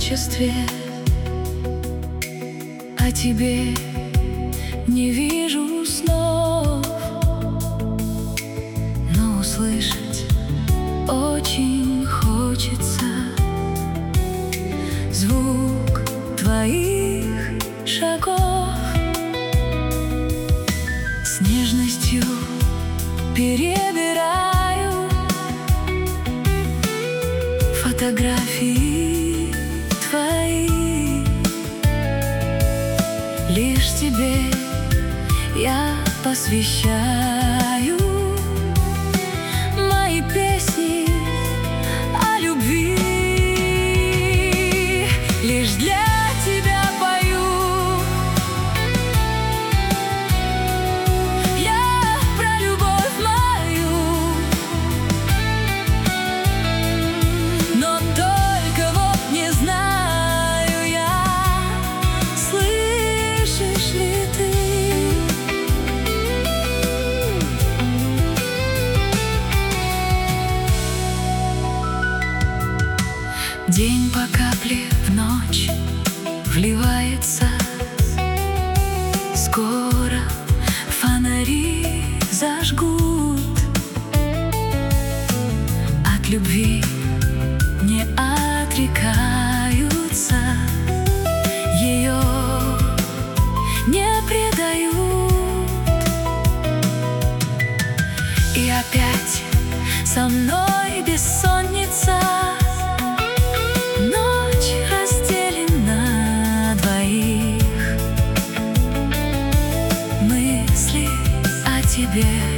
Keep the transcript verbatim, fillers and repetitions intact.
одиночестве, о тебе не вижу снов, но услышать очень хочется звук твоих шагов. С нежностью перебираю фотографии твои. Лишь тебе я посвящаю мои песни о любви. Лишь для тебя пою я про любовь мою, но только вот не знаю я, слышишь ли ты? День по капле в ночь вливается, скоро фонари зажгут. От любви не отрекаются, ее не предают. И опять со мной бессонница, ночь разделена на двоих, мысли о тебе